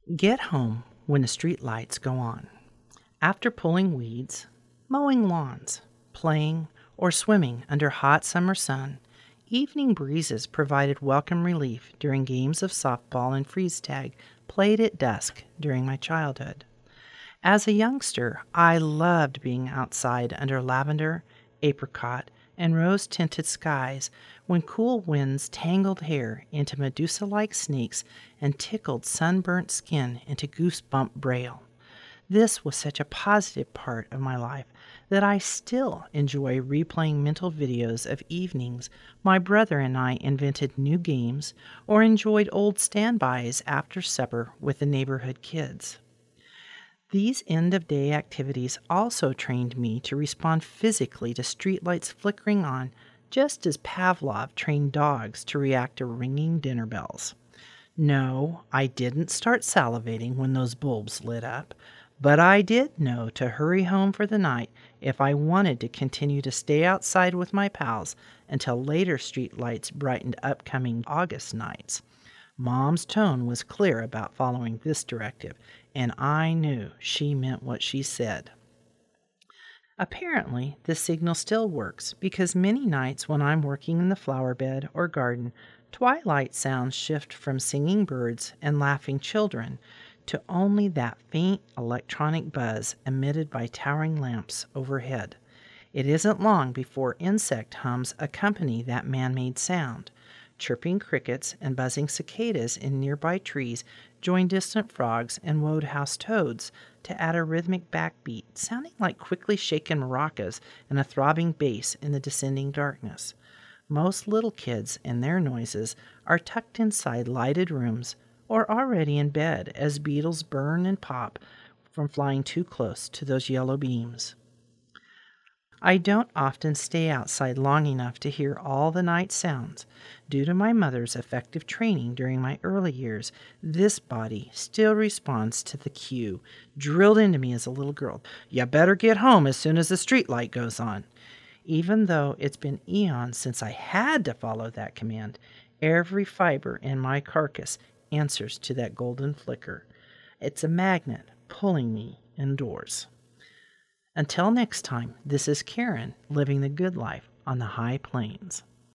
Get home when the street lights go on. After pulling weeds, mowing lawns, playing, or swimming under hot summer sun, evening breezes provided welcome relief during games of softball and freeze tag played at dusk during my childhood. As a youngster, I loved being outside under lavender, apricot, and rose-tinted skies when cool winds tangled hair into Medusa-like snakes and tickled sunburnt skin into goosebump braille. This was such a positive part of my life that I still enjoy replaying mental videos of evenings my brother and I invented new games or enjoyed old standbys after supper with the neighborhood kids. These end-of-day activities also trained me to respond physically to streetlights flickering on, just as Pavlov trained dogs to react to ringing dinner bells. No, I didn't start salivating when those bulbs lit up, but I did know to hurry home for the night if I wanted to continue to stay outside with my pals until later streetlights brightened upcoming August nights. Mom's tone was clear about following this directive, and I knew she meant what she said. Apparently, this signal still works because many nights when I'm working in the flower bed or garden, twilight sounds shift from singing birds and laughing children to only that faint electronic buzz emitted by towering lamps overhead. It isn't long before insect hums accompany that man-made sound. Chirping crickets and buzzing cicadas in nearby trees join distant frogs and woodhouse toads to add a rhythmic backbeat, sounding like quickly shaken maracas and a throbbing bass in the descending darkness. Most little kids and their noises are tucked inside lighted rooms or already in bed as beetles burn and pop from flying too close to those yellow beams. I don't often stay outside long enough to hear all the night sounds. Due to my mother's effective training during my early years, this body still responds to the cue drilled into me as a little girl. You better get home as soon as the street light goes on. Even though it's been eons since I had to follow that command, every fiber in my carcass answers to that golden flicker. It's a magnet pulling me indoors. Until next time, this is Karen living the good life on the high plains.